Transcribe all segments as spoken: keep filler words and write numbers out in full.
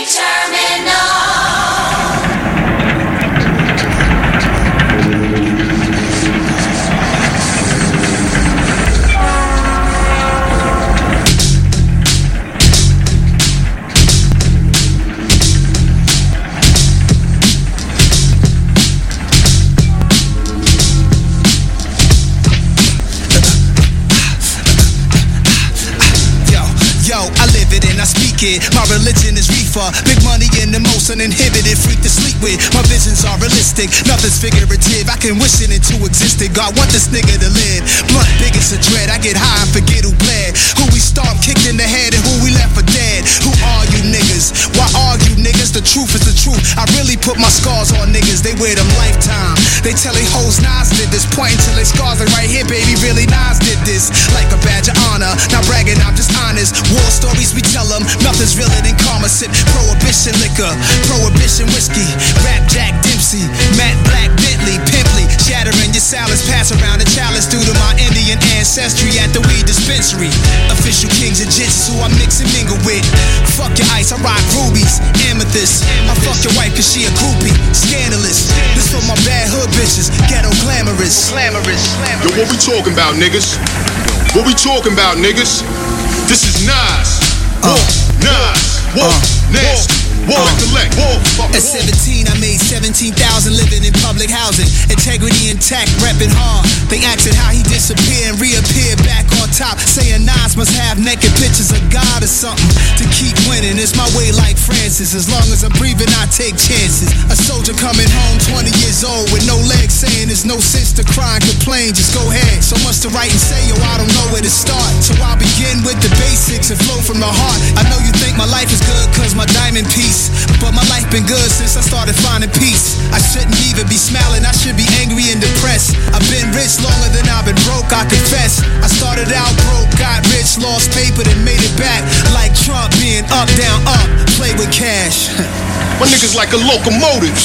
My religion is reefer, big money in the most uninhibited freak to sleep with. My visions are realistic, nothing's figurative. I can wish it into existence. God want this nigga to live. Blunt, big as a dread. I get high and forget who bled, who we stomped, kicked in the head, and who we left for dead. Who are you niggas? Why argue niggas? The truth is the truth. I really put my scars on niggas. They wear them lifetime. They tell they hoes Nas did this, pointing till they scars like right here, baby. Really Nas did this, like a badge of honor. Not bragging, I'm just honest. War stories we tell them. Nothing's realer than karma. Sip prohibition liquor, prohibition whiskey. Rap Jack Dempsey, Matt Black, Bentley, Pimply. Shattering your salads, pass around the chalice due to my Indian ancestry at the weed dispensary. Official king jiu-jitsu I mix and mingle with. Fuck your ice, I rock rubies, amethyst. I fuck your wife cause she a groupie, scandalous. This for my bad hood bitches, ghetto glamorous. Glamorous. Yo, what we talking about, niggas? What we talking about, niggas? This is Nas. Uh, Nas, Wolf, uh, Nasty, War, uh, collect, War, At seventeen, I made seventeen thousand living in public housing. Integrity intact, reppin' hard. They asking how he disappeared and reappeared back on top. Saying Nas must have naked pictures of God or something to keep winning. It's my way like Francis. As long as I'm breathing, I take chances. A soldier coming home, twenty years old, with no legs, saying there's no sense to cry and complain. Just go ahead. So much to write and say, yo, I don't know where to start. So I'll begin with the basics and flow from the heart. I know you think my life is good cause my diamond piece, but my life been good since I started finding peace. I shouldn't even be smiling, I should be angry and depressed. I've been rich longer than I've been broke, I confess. I started out broke, got rich, lost paper, then made it back. Like Trump being up, down, up, play with cash. My niggas like a locomotive.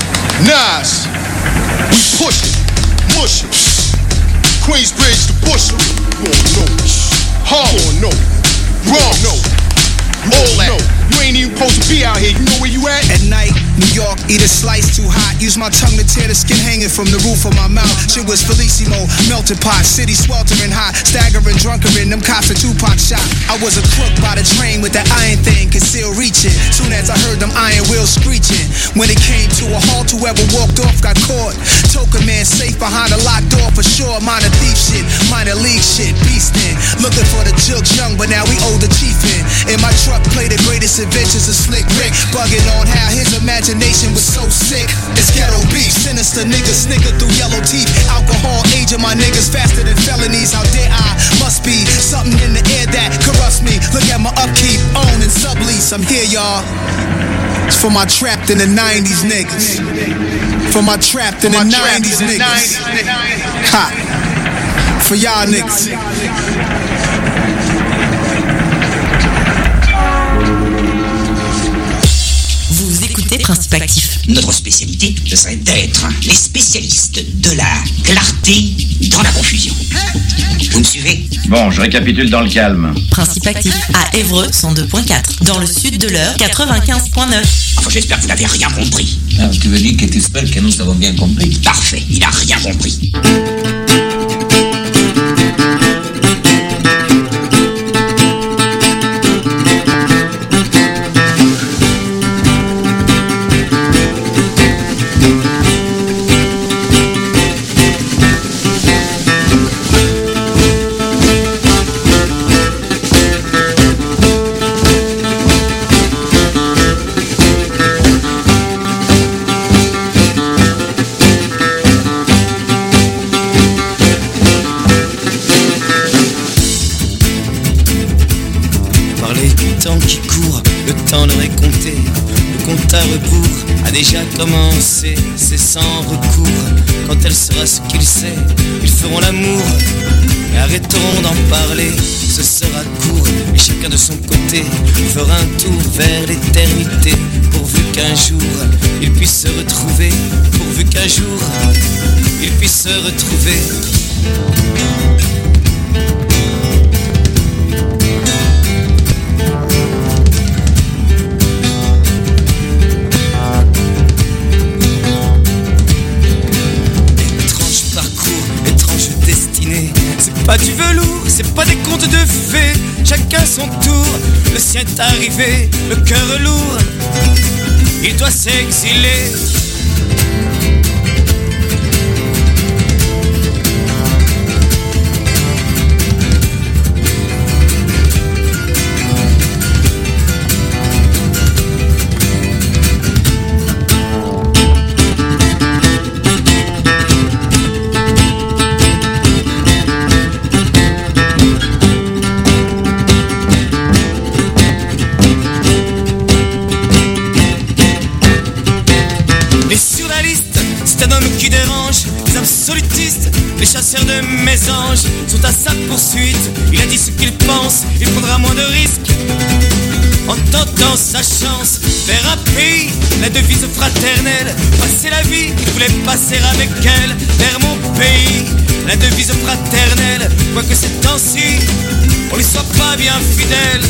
Nas, we push it, mush it. Queensbridge to Bushel. No, no. Hard, no. Wrong, no. All that. You ain't even supposed to be out here. You know where you at? At night, New York, eat a slice too hot. Use my tongue to tear the skin hanging from the roof of my mouth. Shit was Felissimo, melted pot. City sweltering hot, staggering, drunkerin'. Them cops a Tupac shot. I was a crook by the train with that iron thing, could still reach it. Soon as I heard them iron wheels screeching. When it came to a halt, whoever walked off got caught. Token man safe behind a locked door for sure. Minor thief shit, minor league shit, beastin'. Looking for the jokes young, but now we old the chief in. In my truck play the greatest adventures of Slick Rick, bugging on how his imagination was so sick. It's ghetto beef, sinister niggas snicker through yellow teeth. Alcohol aging my niggas faster than felonies. How dare I? Must be something in the air that corrupts me. Look at my upkeep, own and sublease. I'm here, y'all. It's for my trapped in the nineties niggas. For my trapped in the nineties niggas. Ha. For y'all niggas. Principe actif. Notre spécialité, ce serait d'être les spécialistes de la clarté dans la confusion. Vous me suivez? Bon, je récapitule dans le calme. Principe actif à Évreux cent deux point quatre, dans le sud de l'heure quatre-vingt-quinze point neuf. Enfin, j'espère que vous n'avez rien compris. Ah, tu veux dire que tu espères que nous avons bien compris? Parfait, il a rien compris. Déjà commencé, c'est sans recours. Quand elle sera ce qu'il sait, ils feront l'amour et arrêteront d'en parler. Ce sera court et chacun de son côté fera un tour vers l'éternité. Pourvu qu'un jour ils puissent se retrouver. Pourvu qu'un jour ils puissent se retrouver. conte de fées, chacun son tour. Le sien est arrivé, le cœur lourd, il doit s'exiler. Qui dérange, les absolutistes, les chasseurs de mésanges sont à sa poursuite. Il a dit ce qu'il pense, il prendra moins de risques en tentant sa chance. Vers un pays, la devise fraternelle, passer la vie, il voulait passer avec elle. Vers mon pays, la devise fraternelle, quoique ces temps-ci, on lui soit pas bien fidèle.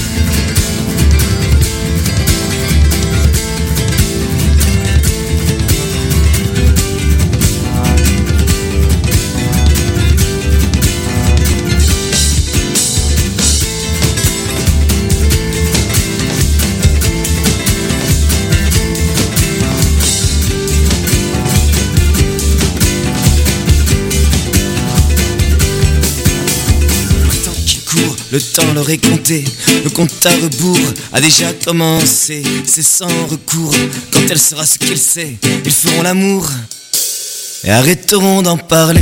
Le temps leur est compté, le compte à rebours a déjà commencé. C'est sans recours, quand elle saura ce qu'il sait, ils feront l'amour et arrêteront d'en parler.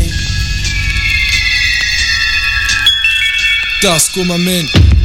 Tasco m'amène.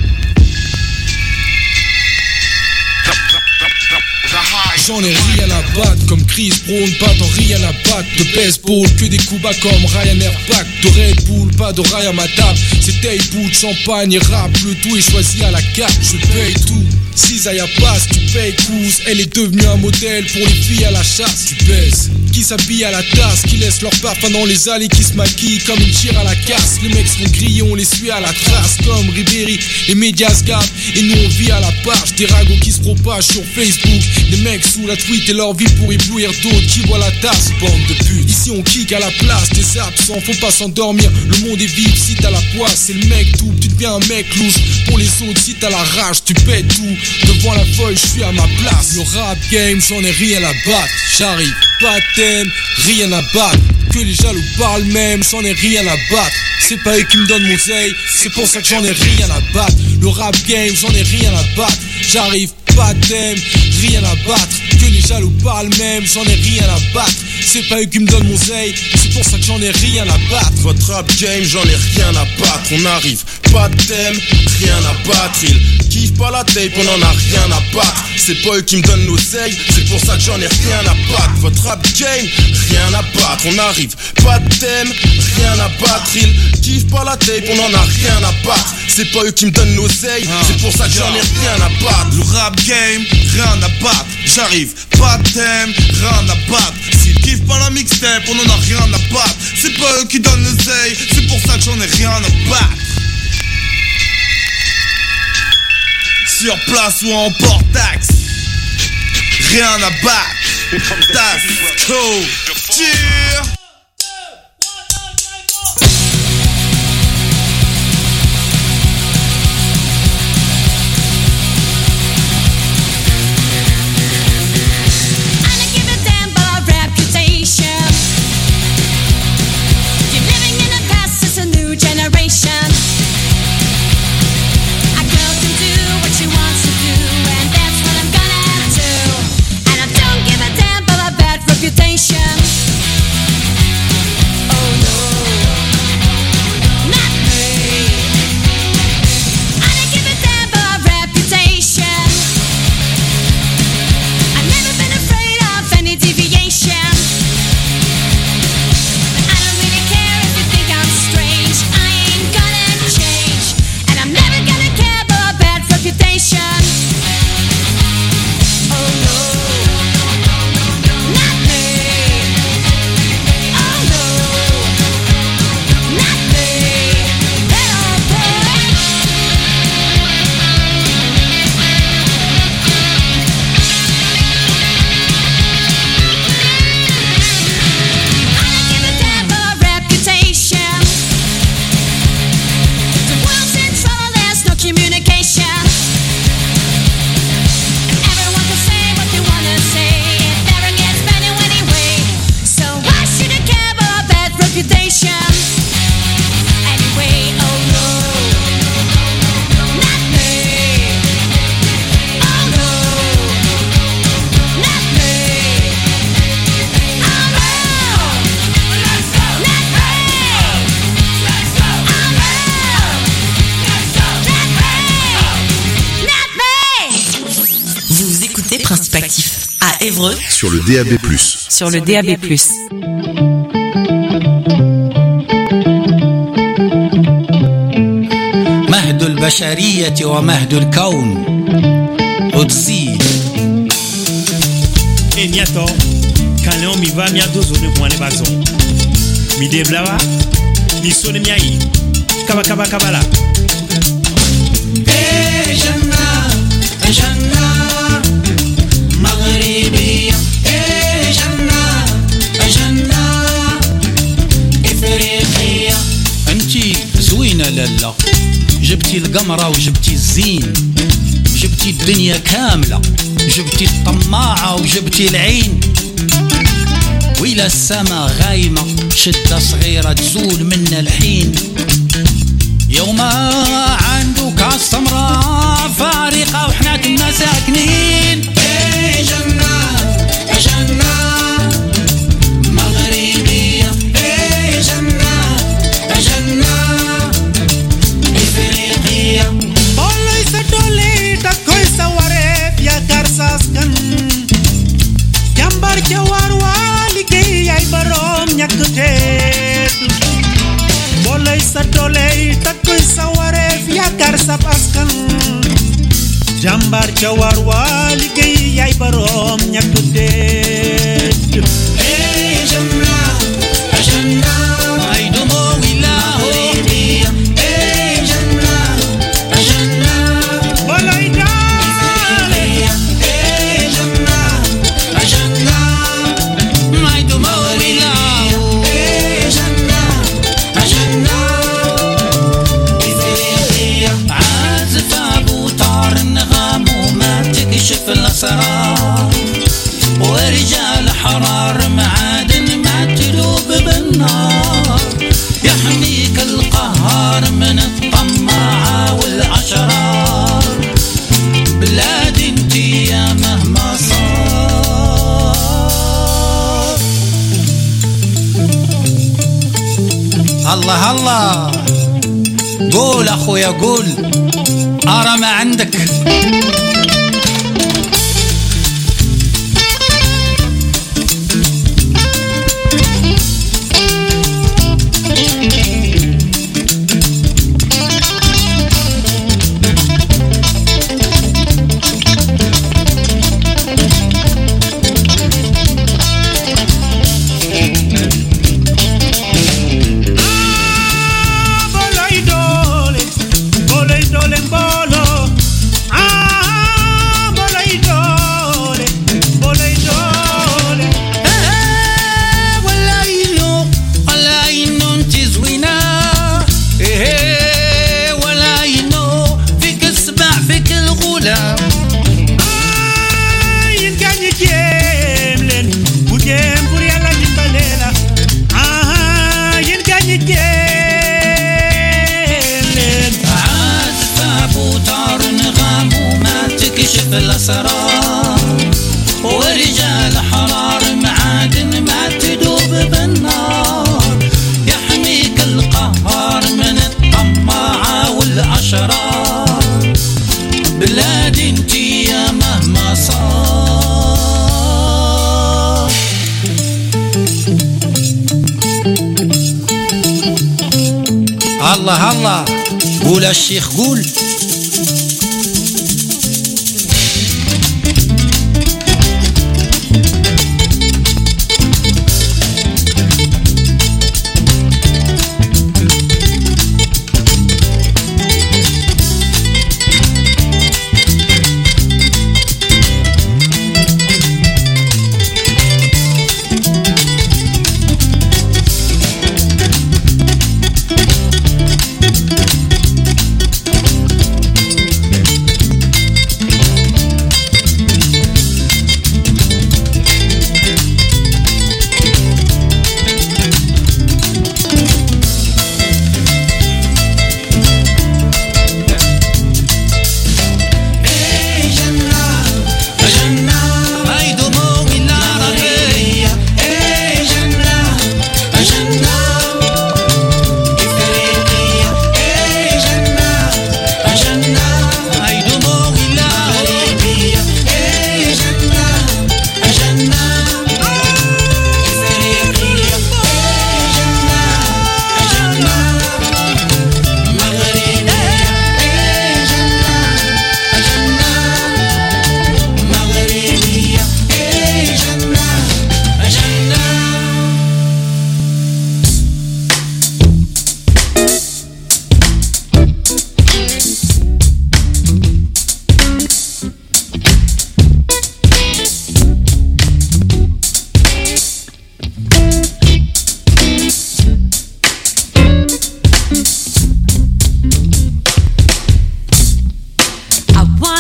J'en ai rien à battre, comme Chris Brown, pas dans rien à battre. De baseball, que des coups bas comme Ryanair Pack. De Red Bull, pas de rail à ma table. C'est table, de champagne et rap, le tout est choisi à la carte. Je paye tout, Cisaille passe, tu payes cousse. Elle est devenue un modèle pour les filles à la chasse. Tu baises, qui s'habille à la tasse, qui laisse leur parfum dans les allées, qui se maquillent comme une tire à la casse. Les mecs sont grillés, on les suit à la trace. Comme Ribéry, les médias se gavent et nous on vit à la page. Des ragots qui se propagent sur Facebook. Des mecs sous la tweet et leur vie pour éblouir d'autres qui voient la tasse, bande de putes. Ici on kick à la place des absents, faut pas s'endormir. Le monde est vif si t'as la poisse, c'est le mec tout. Tu deviens un mec louche. Pour les autres, si t'as la rage, tu pètes tout. Devant la feuille, je suis à ma place. Le rap game, j'en ai rien à battre. J'arrive, pas de thème, rien à battre. Que les jaloux parlent même, j'en ai rien à battre. C'est pas eux qui me donnent mon seille, c'est pour ça que j'en ai rien à battre. Le rap game, j'en ai rien à battre. J'arrive, pas de thème, rien à battre. Que les jaloux parlent même, j'en ai rien à battre. C'est pas eux qui me donnent mon seille, c'est pour ça que j'en ai rien à battre. Votre rap game, j'en ai rien à battre. On arrive, pas de thème, rien à battre. Ils kiffent pas la tape, on en a rien à battre. C'est pas eux qui me donnent l'oseille, c'est pour ça que j'en ai rien à battre. Votre rap game, rien à battre. On arrive, pas de thème, rien à battre. Ils kiffent pas la tape, on en a rien à battre. C'est pas eux qui me donnent l'oseille, c'est pour ça que j'en ai rien à battre. Le rap game, rien à battre. J'arrive, pas de thème, rien à battre. S'ils kiffent pas la mixtape, on en a rien à battre. C'est pas eux qui donnent l'oseille, c'est pour ça que j'en ai rien à battre. Sur place ou en portax, rien à battre. That's cool. Cheer. Reputation. À Évreux. Sur le D A B plus. Sur le D A B plus. مهد البشرية ومهد الكون وتزيد E nyato Kaleo mi va mi adozo ne mwane bazon Mi deblawa Mi sone mi ayi Kaba kaba kaba la Eh Janna Eh Janna Maghribiya Eh Janna Eh Janna إفريقيا انتي زوينة لالا جبتي القمرة وجبتي الزين جبتي الدنيا كاملة جبتي الطماعة وجبتي العين وإلى السما غايمة شدة صغيرة تزول منا الحين يوم عندك عالسمراء فارقة وحنا كنا ساكنين إيه جنة إيه جنة مغربية إيه جنة إيه جنة إفريقية والله يسدولي تكوي سواريف يا كارساسكن جنبار جوار والي كي ياي بروم يكتيت والله يسدولي تكوي سواريف يا كارساسكن جنبار جوار والي كي ياي بروم يكتيت إيه جنة إيه جنة عيدو مويلاهو إيه جنة إيه جنة والله يدالي إيه جنة إيه جنة عيدو مويلاهو إيه جنة إيه جنة إفريقيا عازف أبو طار النغم وما تكشف الأسرار ورجال حرار معادن ما تلوب بالنار يحميك القهار من الطماعة والأشرار بلاد انتي يا مهما صار الله الله قول أخويا قول أرى ما عندك الأسرار ورجال حرار معادن ما تدوب بالنار يحميك القهار من الطماعة والأشرار بلاد انتي يا مهما صار الله الله قول الشيخ قول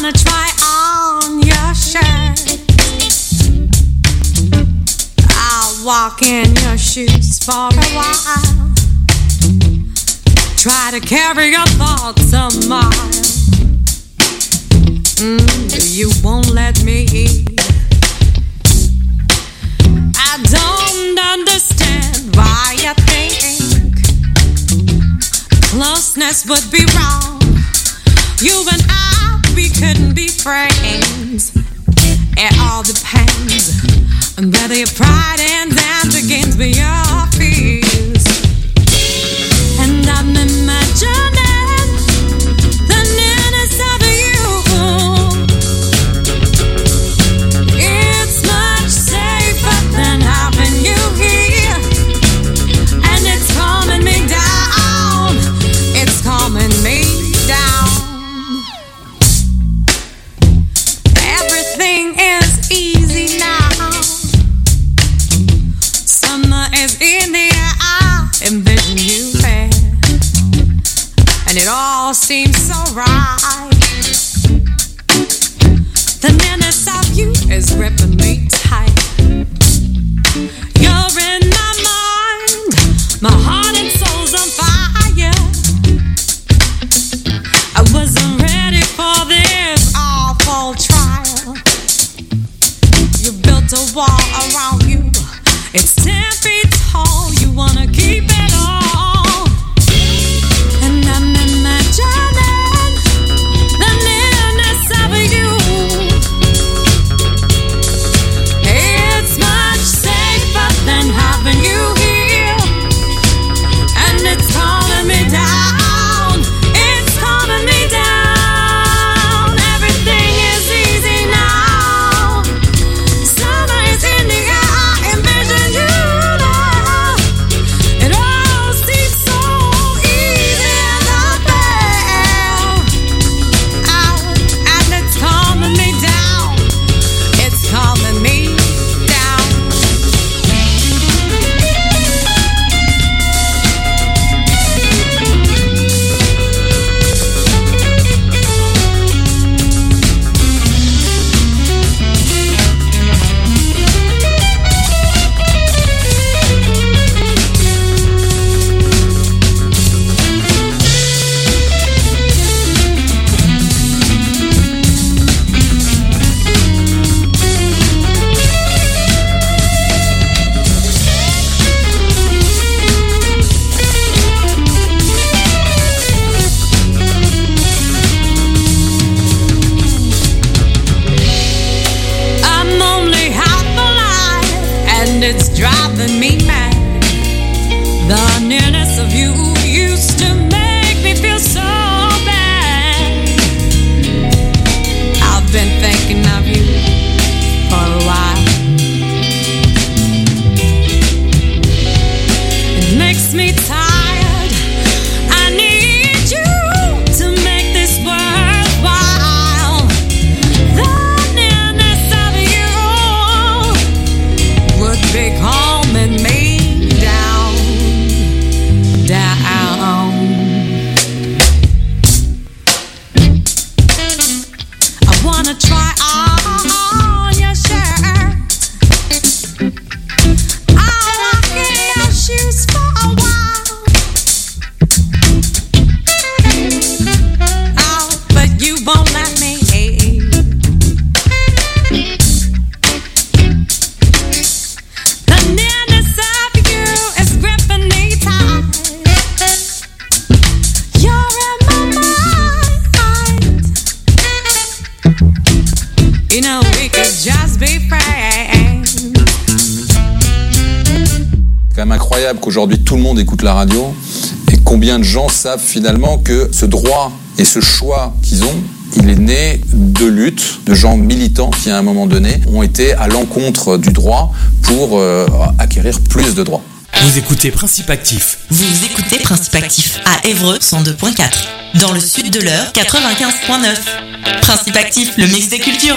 wanna try on your shirt. I'll walk in your shoes for a while. Try to carry your thoughts a mile. Mm, you won't let me eat. I don't understand why you think closeness would be wrong. You and I, we couldn't be friends. It all depends on whether your pride ends and begins with your fears. And I'm imagining the nearness of you. It's much safer than having you here. And it's calming me down. It's calming me down. Everything is easy now. Summer is in the air. I envision you there. And it all seems so right. The nearness of you is gripping me tight. You're in my mind. My heart and soul's on fire. I wasn't ready for this awful trial. You built a wall around you. It's ten feet tall. You wanna keep it all. And I'm imagining the nearness of you. It's much safer than having you here. And it's calming me down. It's calming me down. Everything is easy now. Summer is in the air. I envision you now. It all seems so easy and unfair. Oh, and it's calming me down. It's calming me down. I'm only half alive, and it's driving me mad. The nearness of you used to make me feel so bad. I've been thinking of you for a while. It makes me tired. I need you to make this worthwhile. The nearness of you would be calming me down, down. I wanna try on your shirt. I'll walk in your shoes for a while. Oh, but you won't let me. The nearness of you is gripping me tight. You're in my mind. You know we could just be friends. C'est quand même incroyable qu'aujourd'hui tout le monde écoute la radio et combien de gens savent finalement que ce droit et ce choix qu'ils ont, il est né de luttes, de gens militants qui à un moment donné ont été à l'encontre du droit pour euh, acquérir plus de droits. Vous écoutez Principe Actif. Vous écoutez Principe Actif à Évreux cent deux point quatre. Dans le sud de l'Eure, quatre-vingt-quinze point neuf. Principe Actif, le mix des cultures.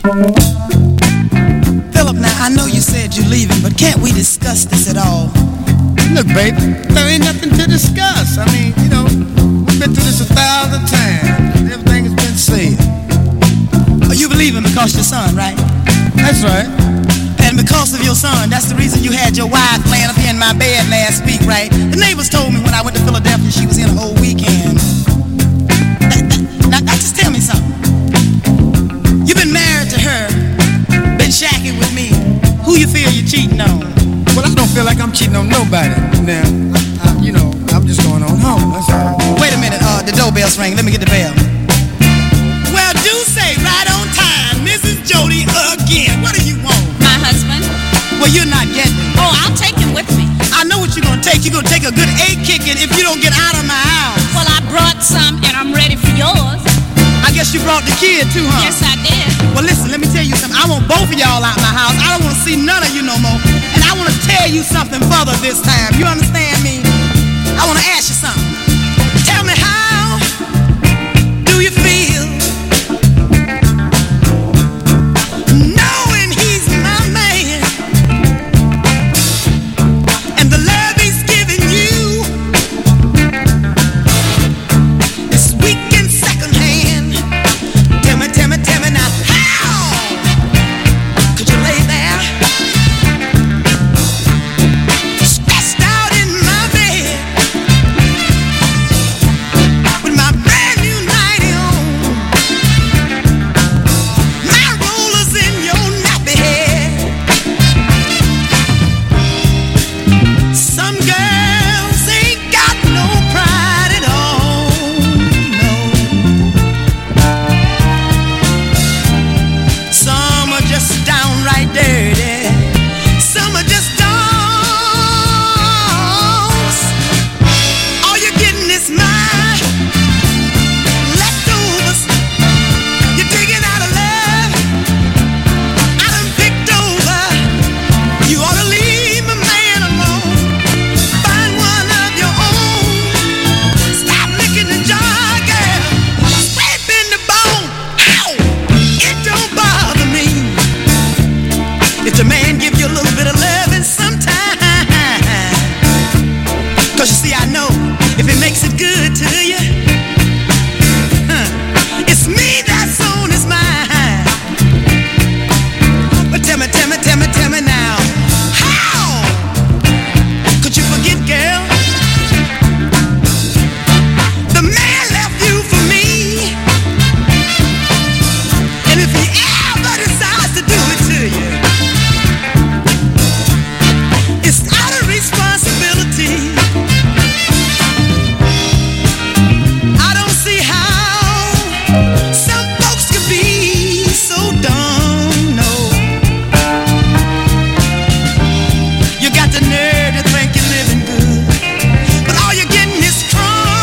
Philip, now I know you said you're leaving, but can't we discuss this at all? Look, baby, there ain't nothing to discuss. I mean, you know, we've been through this a thousand times. Everything has been said. Oh, you believe him because your son, right? That's right. And because of your son, that's the reason you had your wife laying up here in my bed last week, right? The neighbors told me when I went to Philadelphia she was in a whole weekend. Now, now just tell me something. You've been married to her, been shacking with me. Who you feel you're cheating on? Well, I don't feel like I'm cheating on nobody. Now, I, I, you know, I'm just going on home. That's all. Wait a minute, uh, the doorbell's ringing. Let me get the bell. Well, do say right on time, Missus Jody again. What do you want? My husband. Well, you're not getting it. Oh, I'll take him with me. I know what you're gonna take. You're gonna take a good eight kicking if you don't get out of my house. Well, I brought some and I'm ready for yours. I guess you brought the kid too, huh? Yes, I did. Well, listen, let me tell you something. I want both of y'all out my house. I don't want to see none of you no more. And I want to tell you something further this time. You understand me? I want to ask you something.